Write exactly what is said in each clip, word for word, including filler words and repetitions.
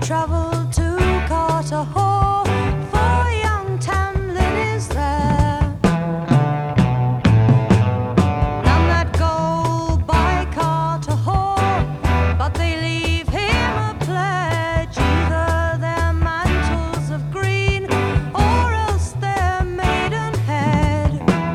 travelled to Carter Hall, for young Tamlin is there. None that go by Carter Hall, but they leave him a pledge, either their mantles of green or else their maidenhead.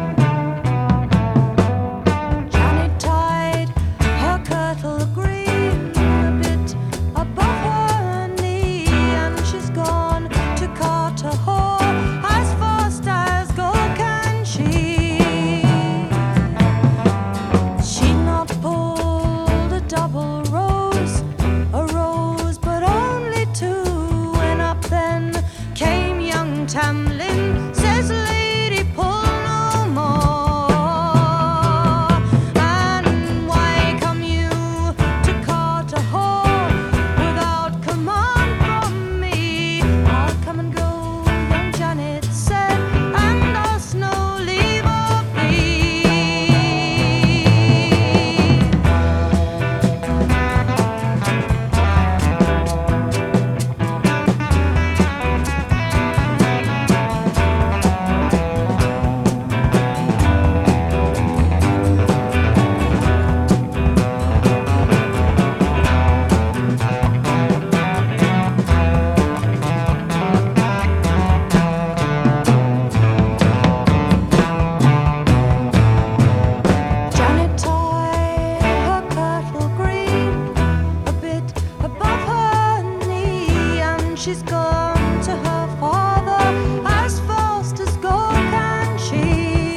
Janet tied her kirtle green a bit above her knee, and she's gone to Carter Hall as fast as go can she. She'd not pulled a double rose, a rose but only two, when up then came young Tamlin, says, "Lady, pull no more. And why come you to Carter Hall without command from me?" "I'll come and go," young Janet said, "and ask no leave of thee." Janet tied her kirtle green a bit above her knee, and she's gone to her father as fast as go can she.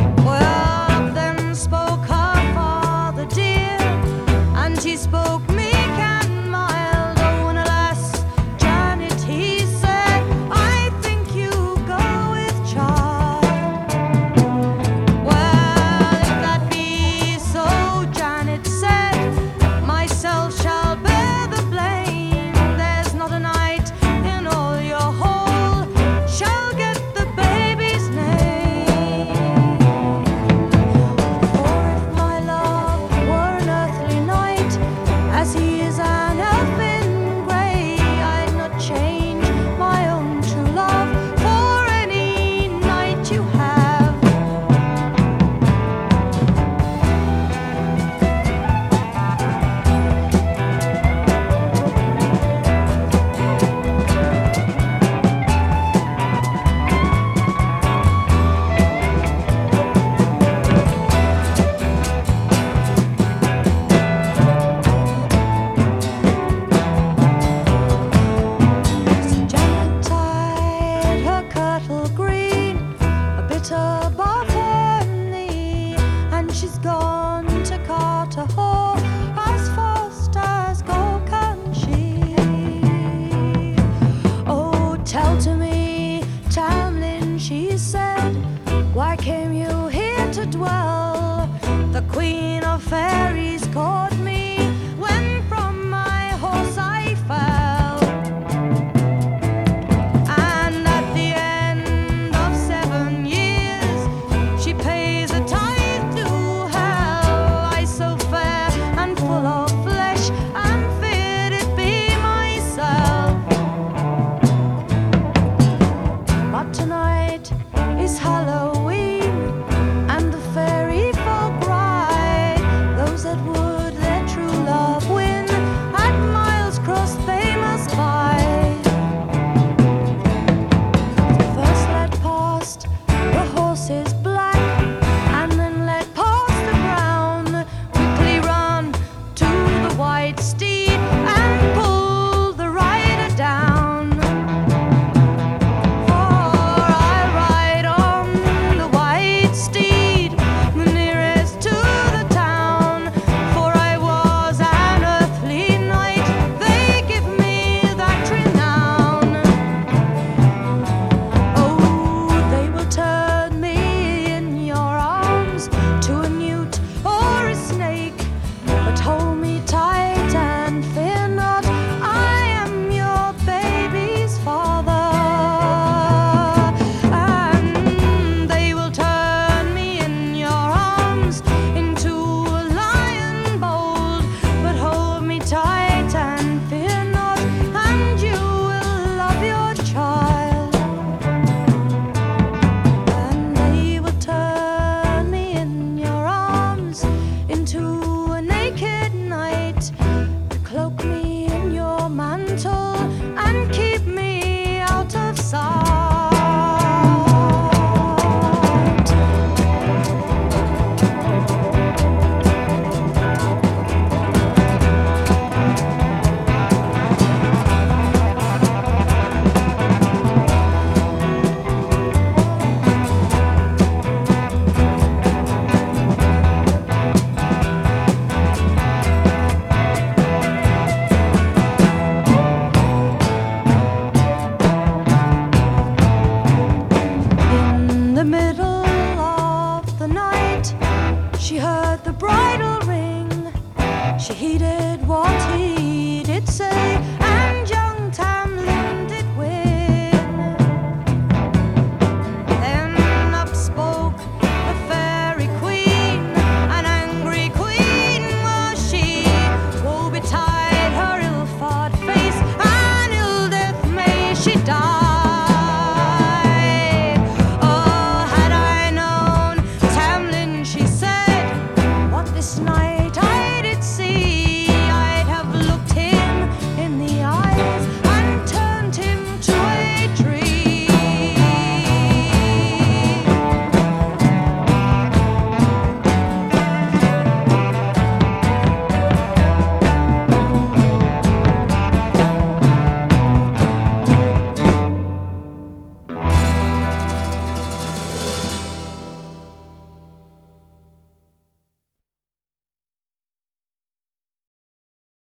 Well, then spoke her father dear, and he spoke me